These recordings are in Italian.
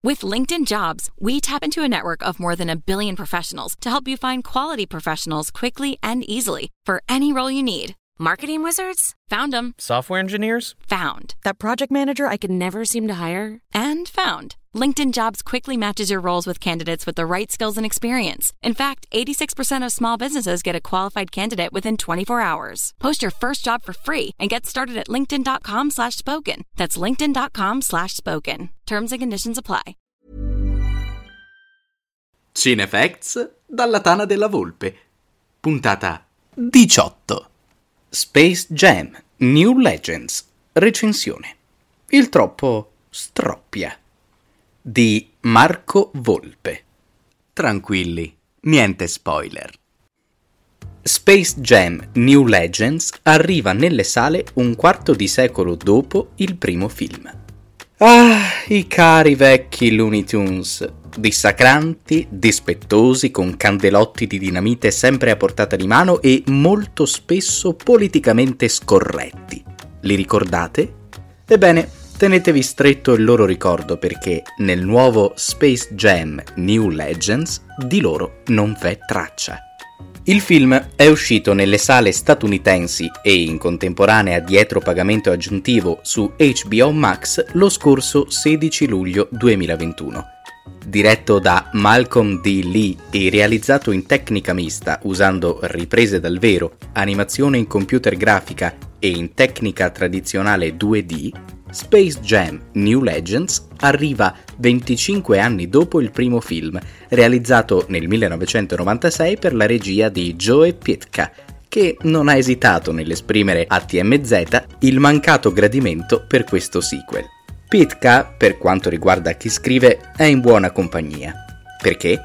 With LinkedIn Jobs, we tap into a network of more than 1 billion professionals to help you find quality professionals quickly and easily for any role you need. Marketing wizards? Found them. Software engineers? Found. That project manager I could never seem to hire? And found. LinkedIn Jobs quickly matches your roles with candidates with the right skills and experience. In fact, 86% of small businesses get a qualified candidate within 24 hours. Post your first job for free and get started at linkedin.com/spoken. That's linkedin.com/spoken. Terms and conditions apply. Cinefacts dalla Tana della Volpe. Puntata 18. Space Jam New Legends. Recensione. Il troppo stroppia. Di Marco Volpe. Tranquilli, niente spoiler. Space Jam New Legends arriva nelle sale un quarto di secolo dopo il primo film. Ah, i cari vecchi Looney Tunes, dissacranti, dispettosi, con candelotti di dinamite sempre a portata di mano e molto spesso politicamente scorretti. Li ricordate? Ebbene, tenetevi stretto il loro ricordo perché nel nuovo Space Jam New Legends di loro non v'è traccia. Il film è uscito nelle sale statunitensi e in contemporanea dietro pagamento aggiuntivo su HBO Max lo scorso 16 luglio 2021. Diretto da Malcolm D. Lee e realizzato in tecnica mista usando riprese dal vero, animazione in computer grafica e in tecnica tradizionale 2D, Space Jam New Legends arriva 25 anni dopo il primo film, realizzato nel 1996 per la regia di Joe Pytka, che non ha esitato nell'esprimere a TMZ il mancato gradimento per questo sequel. Pytka, per quanto riguarda chi scrive, è in buona compagnia. Perché?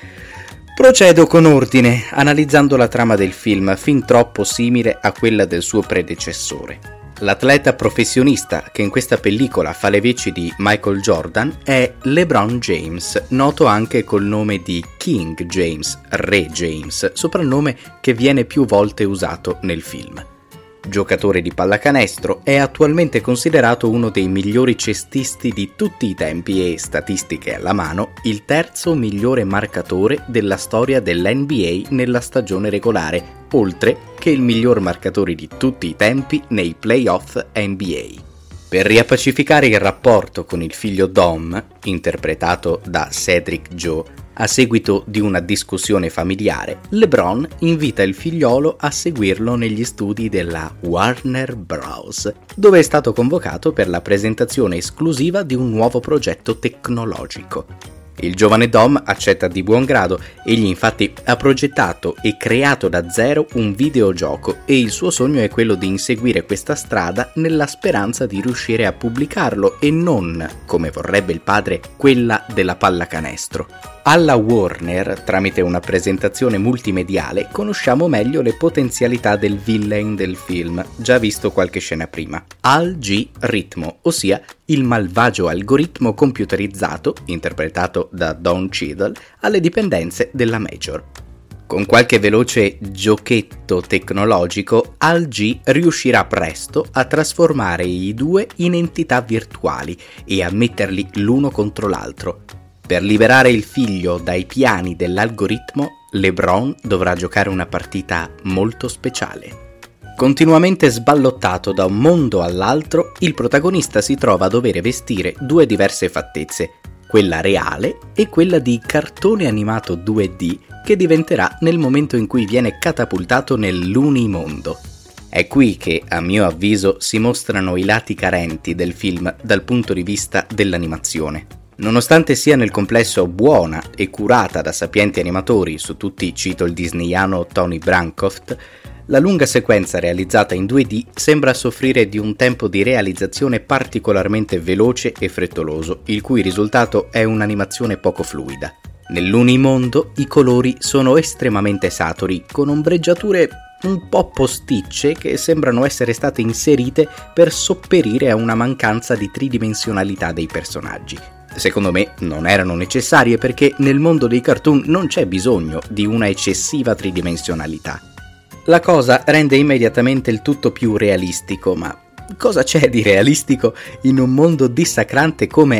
Procedo con ordine, analizzando la trama del film, fin troppo simile a quella del suo predecessore. L'atleta professionista che in questa pellicola fa le veci di Michael Jordan è LeBron James, noto anche col nome di King James, Re James, soprannome che viene più volte usato nel film. Giocatore di pallacanestro, è attualmente considerato uno dei migliori cestisti di tutti i tempi e, statistiche alla mano, il terzo migliore marcatore della storia dell'NBA nella stagione regolare, oltre che il miglior marcatore di tutti i tempi nei playoff NBA. Per riappacificare il rapporto con il figlio Dom, interpretato da Cedric Joe, a seguito di una discussione familiare, LeBron invita il figliolo a seguirlo negli studi della Warner Bros., dove è stato convocato per la presentazione esclusiva di un nuovo progetto tecnologico. Il giovane Dom accetta di buon grado, egli infatti ha progettato e creato da zero un videogioco e il suo sogno è quello di inseguire questa strada nella speranza di riuscire a pubblicarlo e non, come vorrebbe il padre, quella della pallacanestro. Alla Warner, tramite una presentazione multimediale, conosciamo meglio le potenzialità del villain del film, già visto qualche scena prima, Al-G-Ritmo, ossia il malvagio algoritmo computerizzato, interpretato da Don Cheadle, alle dipendenze della Major. Con qualche veloce giochetto tecnologico, Al-G riuscirà presto a trasformare i due in entità virtuali e a metterli l'uno contro l'altro. Per liberare il figlio dai piani dell'algoritmo, LeBron dovrà giocare una partita molto speciale. Continuamente sballottato da un mondo all'altro, il protagonista si trova a dover vestire due diverse fattezze, quella reale e quella di cartone animato 2D che diventerà nel momento in cui viene catapultato nell'unimondo. È qui che, a mio avviso, si mostrano i lati carenti del film dal punto di vista dell'animazione. Nonostante sia nel complesso buona e curata da sapienti animatori, su tutti cito il disneyano Tony Bancroft, la lunga sequenza realizzata in 2D sembra soffrire di un tempo di realizzazione particolarmente veloce e frettoloso, il cui risultato è un'animazione poco fluida. Nell'unimondo i colori sono estremamente saturi, con ombreggiature un po' posticce che sembrano essere state inserite per sopperire a una mancanza di tridimensionalità dei personaggi. Secondo me non erano necessarie perché nel mondo dei cartoon non c'è bisogno di una eccessiva tridimensionalità. La cosa rende immediatamente il tutto più realistico, ma cosa c'è di realistico in un mondo dissacrante come è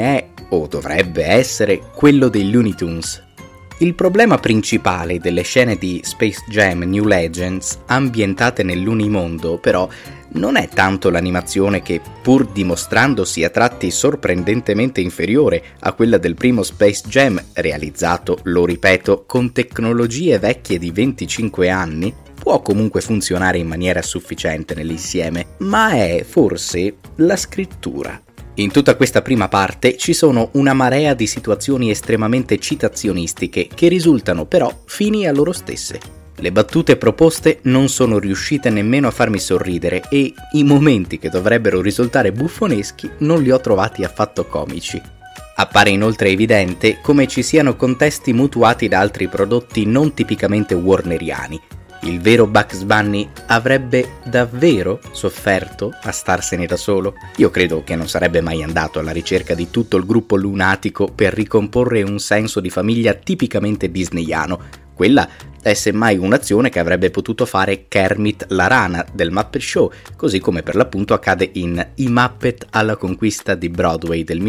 o dovrebbe essere, quello dei Looney Tunes. Il problema principale delle scene di Space Jam New Legends ambientate nell'unimondo, però, non è tanto l'animazione che, pur dimostrandosi a tratti sorprendentemente inferiore a quella del primo Space Jam, realizzato, lo ripeto, con tecnologie vecchie di 25 anni, può comunque funzionare in maniera sufficiente nell'insieme, ma è forse la scrittura. In tutta questa prima parte ci sono una marea di situazioni estremamente citazionistiche che risultano però fini a loro stesse. Le battute proposte non sono riuscite nemmeno a farmi sorridere e i momenti che dovrebbero risultare buffoneschi non li ho trovati affatto comici. Appare inoltre evidente come ci siano contesti mutuati da altri prodotti non tipicamente warneriani. Il vero Bugs Bunny avrebbe davvero sofferto a starsene da solo? Io credo che non sarebbe mai andato alla ricerca di tutto il gruppo lunatico per ricomporre un senso di famiglia tipicamente disneyano. Quella è semmai un'azione che avrebbe potuto fare Kermit la rana del Muppet Show, così come per l'appunto accade in I Muppet alla conquista di Broadway del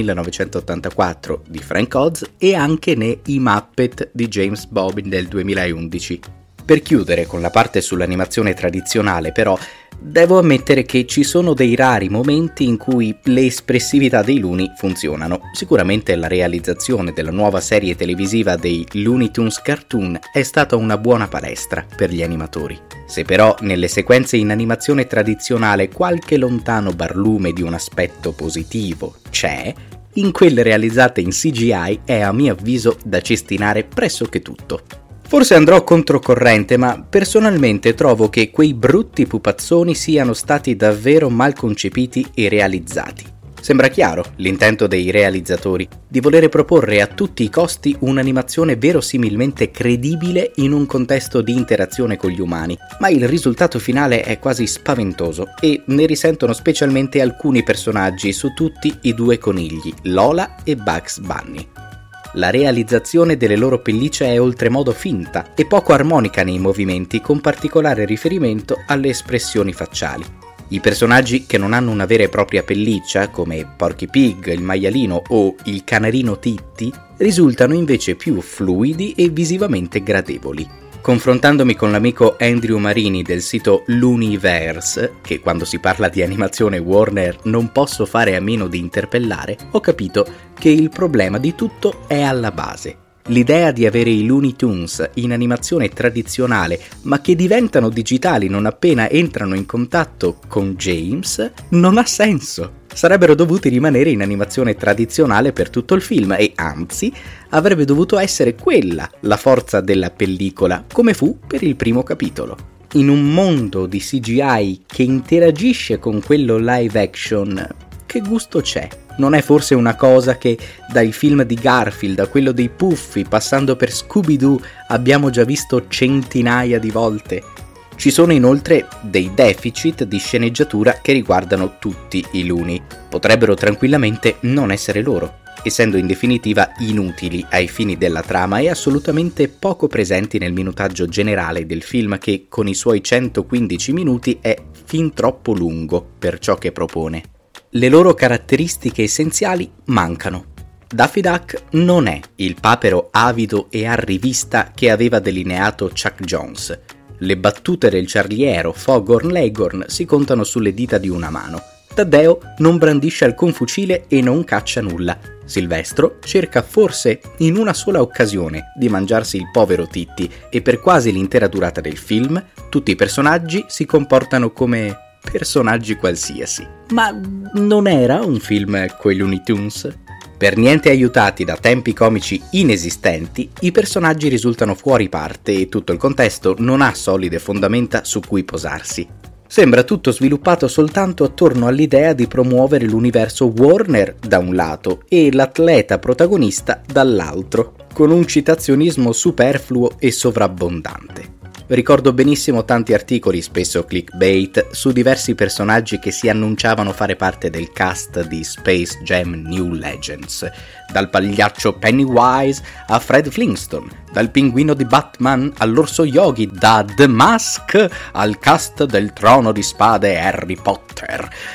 1984 di Frank Oz e anche nei I Muppet di James Bobbin del 2011. Per chiudere con la parte sull'animazione tradizionale, però, devo ammettere che ci sono dei rari momenti in cui le espressività dei Looney funzionano. Sicuramente la realizzazione della nuova serie televisiva dei Looney Tunes Cartoon è stata una buona palestra per gli animatori. Se però nelle sequenze in animazione tradizionale qualche lontano barlume di un aspetto positivo c'è, in quelle realizzate in CGI è a mio avviso da cestinare pressoché tutto. Forse andrò controcorrente, ma personalmente trovo che quei brutti pupazzoni siano stati davvero mal concepiti e realizzati. Sembra chiaro l'intento dei realizzatori di volere proporre a tutti i costi un'animazione verosimilmente credibile in un contesto di interazione con gli umani, ma il risultato finale è quasi spaventoso e ne risentono specialmente alcuni personaggi, su tutti i due conigli, Lola e Bugs Bunny. La realizzazione delle loro pellicce è oltremodo finta e poco armonica nei movimenti, con particolare riferimento alle espressioni facciali. I personaggi che non hanno una vera e propria pelliccia, come Porky Pig, il maialino o il canarino Titti, risultano invece più fluidi e visivamente gradevoli. Confrontandomi con l'amico Andrew Marini del sito Looneyverse, che quando si parla di animazione Warner non posso fare a meno di interpellare, ho capito che il problema di tutto è alla base. L'idea di avere i Looney Tunes in animazione tradizionale, ma che diventano digitali non appena entrano in contatto con James, non ha senso. Sarebbero dovuti rimanere in animazione tradizionale per tutto il film e, anzi, avrebbe dovuto essere quella la forza della pellicola, come fu per il primo capitolo. In un mondo di CGI che interagisce con quello live action, che gusto c'è? Non è forse una cosa che dai film di Garfield a quello dei Puffi, passando per Scooby-Doo, abbiamo già visto centinaia di volte? Ci sono inoltre dei deficit di sceneggiatura che riguardano tutti i Looney. Potrebbero tranquillamente non essere loro, essendo in definitiva inutili ai fini della trama e assolutamente poco presenti nel minutaggio generale del film che, con i suoi 115 minuti, è fin troppo lungo per ciò che propone. Le loro caratteristiche essenziali mancano. Daffy Duck non è il papero avido e arrivista che aveva delineato Chuck Jones. Le battute del ciarliero Foghorn Leghorn si contano sulle dita di una mano. Taddeo non brandisce alcun fucile e non caccia nulla. Silvestro cerca forse in una sola occasione di mangiarsi il povero Titti e per quasi l'intera durata del film tutti i personaggi si comportano come personaggi qualsiasi. Ma non era un film coi Looney Tunes? Per niente aiutati da tempi comici inesistenti, i personaggi risultano fuori parte e tutto il contesto non ha solide fondamenta su cui posarsi. Sembra tutto sviluppato soltanto attorno all'idea di promuovere l'universo Warner da un lato e l'atleta protagonista dall'altro, con un citazionismo superfluo e sovrabbondante. Ricordo benissimo tanti articoli, spesso clickbait, su diversi personaggi che si annunciavano fare parte del cast di Space Jam New Legends, dal pagliaccio Pennywise a Fred Flintstone, dal pinguino di Batman all'orso Yogi, da The Mask al cast del Trono di Spade Harry Potter.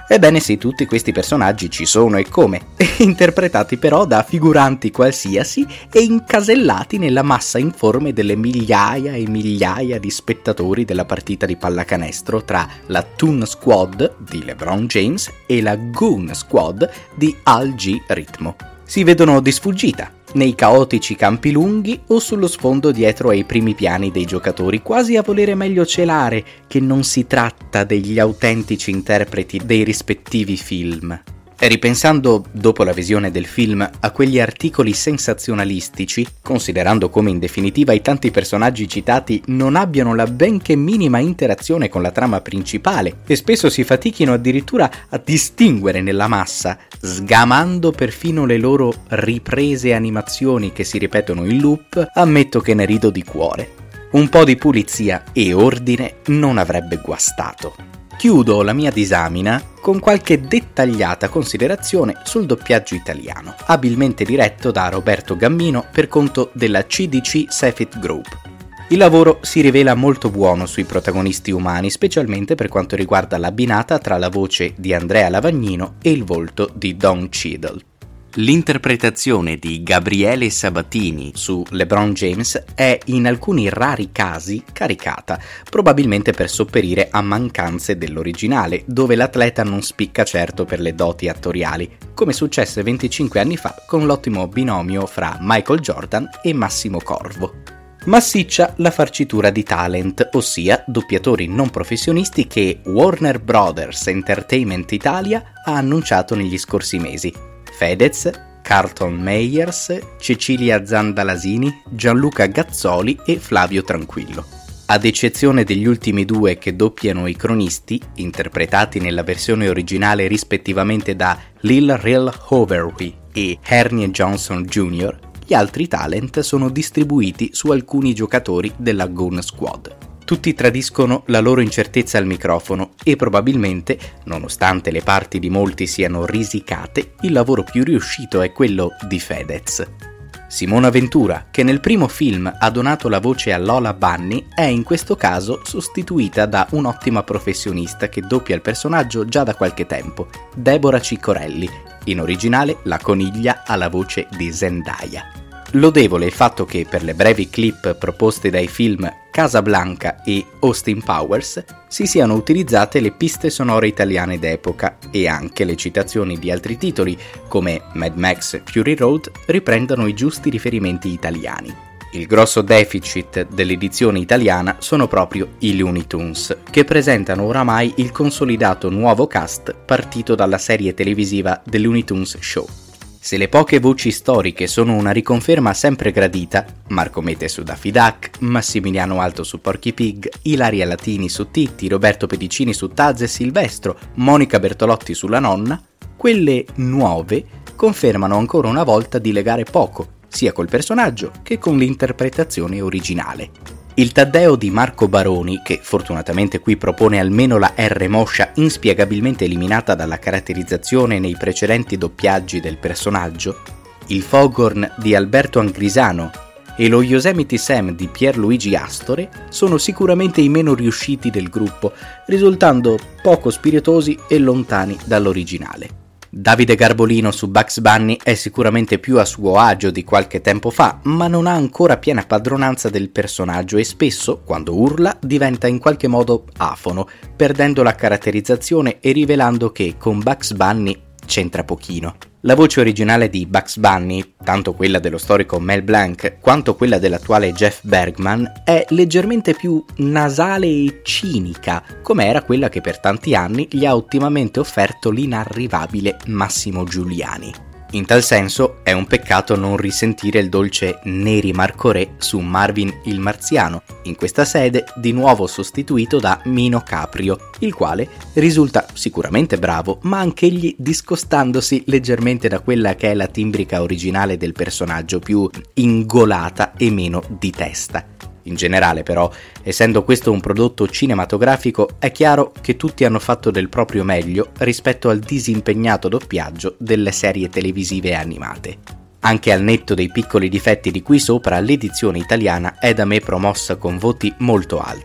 Ebbene sì, tutti questi personaggi ci sono e come, interpretati però da figuranti qualsiasi e incasellati nella massa informe delle migliaia e migliaia di spettatori della partita di pallacanestro tra la Toon Squad di LeBron James e la Goon Squad di Al G. Ritmo. Si vedono di sfuggita, nei caotici campi lunghi o sullo sfondo dietro ai primi piani dei giocatori, quasi a volere meglio celare che non si tratta degli autentici interpreti dei rispettivi film. E ripensando, dopo la visione del film, a quegli articoli sensazionalistici, considerando come in definitiva i tanti personaggi citati non abbiano la benché minima interazione con la trama principale e spesso si fatichino addirittura a distinguere nella massa, sgamando perfino le loro riprese animazioni che si ripetono in loop, ammetto che ne rido di cuore. Un po' di pulizia e ordine non avrebbe guastato. Chiudo la mia disamina con qualche dettagliata considerazione sul doppiaggio italiano, abilmente diretto da Roberto Gammino per conto della CDC Sefit Group. Il lavoro si rivela molto buono sui protagonisti umani, specialmente per quanto riguarda l'abbinata tra la voce di Andrea Lavagnino e il volto di Don Cheadle. L'interpretazione di Gabriele Sabatini su LeBron James è in alcuni rari casi caricata, probabilmente per sopperire a mancanze dell'originale, dove l'atleta non spicca certo per le doti attoriali, come successe 25 anni fa con l'ottimo binomio fra Michael Jordan e Massimo Corvo. Massiccia la farcitura di talent, ossia doppiatori non professionisti che Warner Brothers Entertainment Italia ha annunciato negli scorsi mesi. Fedez, Carlton Meyers, Cecilia Zandalasini, Gianluca Gazzoli e Flavio Tranquillo. Ad eccezione degli ultimi due che doppiano i cronisti, interpretati nella versione originale rispettivamente da Lil Rel Howery e Ernie Johnson Jr., gli altri talent sono distribuiti su alcuni giocatori della Goon Squad. Tutti tradiscono la loro incertezza al microfono e probabilmente, nonostante le parti di molti siano risicate, il lavoro più riuscito è quello di Fedez. Simona Ventura, che nel primo film ha donato la voce a Lola Bunny, è in questo caso sostituita da un'ottima professionista che doppia il personaggio già da qualche tempo, Deborah Ciccorelli. In originale la coniglia ha la voce di Zendaya. Lodevole il fatto che per le brevi clip proposte dai film Casablanca e Austin Powers si siano utilizzate le piste sonore italiane d'epoca e anche le citazioni di altri titoli come Mad Max Fury Road riprendono i giusti riferimenti italiani. Il grosso deficit dell'edizione italiana sono proprio i Looney Tunes, che presentano oramai il consolidato nuovo cast partito dalla serie televisiva The Looney Tunes Show. Se le poche voci storiche sono una riconferma sempre gradita, Marco Mete su Daffy Duck, Massimiliano Alto su Porky Pig, Ilaria Latini su Titti, Roberto Pedicini su Taz e Silvestro, Monica Bertolotti sulla nonna, quelle nuove confermano ancora una volta di legare poco, sia col personaggio che con l'interpretazione originale. Il Taddeo di Marco Baroni, che fortunatamente qui propone almeno la R moscia inspiegabilmente eliminata dalla caratterizzazione nei precedenti doppiaggi del personaggio, il Foghorn di Alberto Angrisano e lo Yosemite Sam di Pierluigi Astore sono sicuramente i meno riusciti del gruppo, risultando poco spiritosi e lontani dall'originale. Davide Garbolino su Bugs Bunny è sicuramente più a suo agio di qualche tempo fa, ma non ha ancora piena padronanza del personaggio e spesso, quando urla, diventa in qualche modo afono, perdendo la caratterizzazione e rivelando che con Bugs Bunny c'entra pochino. La voce originale di Bugs Bunny, tanto quella dello storico Mel Blanc quanto quella dell'attuale Jeff Bergman, è leggermente più nasale e cinica, come era quella che per tanti anni gli ha ottimamente offerto l'inarrivabile Massimo Giuliani. In tal senso è un peccato non risentire il dolce Neri Marcoré su Marvin il Marziano, in questa sede di nuovo sostituito da Mino Caprio, il quale risulta sicuramente bravo, ma anch'egli discostandosi leggermente da quella che è la timbrica originale del personaggio, più ingolata e meno di testa. In generale però, essendo questo un prodotto cinematografico, è chiaro che tutti hanno fatto del proprio meglio rispetto al disimpegnato doppiaggio delle serie televisive animate. Anche al netto dei piccoli difetti di qui sopra, l'edizione italiana è da me promossa con voti molto alti.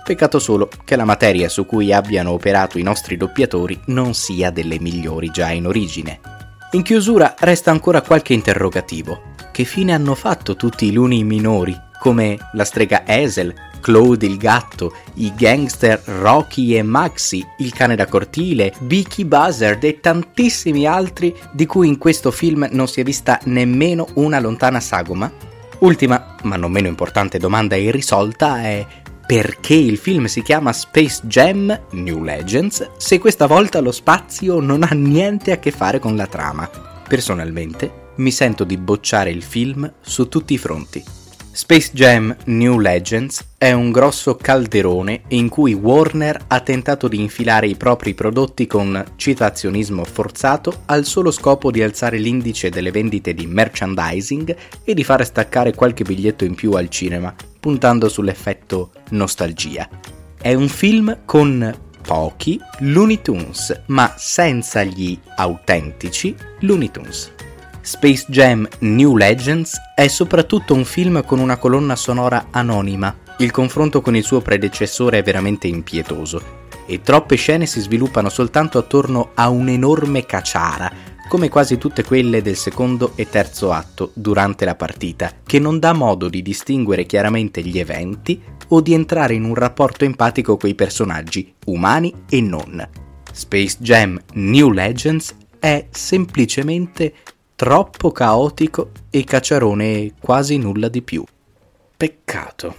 Peccato solo che la materia su cui abbiano operato i nostri doppiatori non sia delle migliori già in origine. In chiusura resta ancora qualche interrogativo. Che fine hanno fatto tutti i luni minori, come la strega Hazel, Claude il gatto, i gangster Rocky e Maxi, il cane da cortile, Beaky Buzzard e tantissimi altri di cui in questo film non si è vista nemmeno una lontana sagoma? Ultima, ma non meno importante domanda irrisolta è: perché il film si chiama Space Jam New Legends se questa volta lo spazio non ha niente a che fare con la trama? Personalmente mi sento di bocciare il film su tutti i fronti. Space Jam New Legends è un grosso calderone in cui Warner ha tentato di infilare i propri prodotti con citazionismo forzato al solo scopo di alzare l'indice delle vendite di merchandising e di fare staccare qualche biglietto in più al cinema, puntando sull'effetto nostalgia. È un film con pochi Looney Tunes, ma senza gli autentici Looney Tunes. Space Jam New Legends è soprattutto un film con una colonna sonora anonima. Il confronto con il suo predecessore è veramente impietoso e troppe scene si sviluppano soltanto attorno a un'enorme caciara, come quasi tutte quelle del secondo e terzo atto durante la partita, che non dà modo di distinguere chiaramente gli eventi o di entrare in un rapporto empatico coi personaggi, umani e non. Space Jam New Legends è semplicemente troppo caotico e cacciarone e quasi nulla di più. Peccato.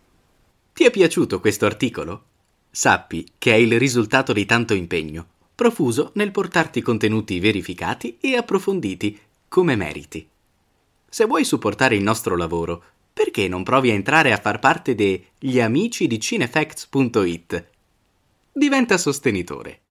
Ti è piaciuto questo articolo? Sappi che è il risultato di tanto impegno, profuso nel portarti contenuti verificati e approfonditi, come meriti. Se vuoi supportare il nostro lavoro, perché non provi a entrare a far parte degli amici di Cinefacts.it? Diventa sostenitore.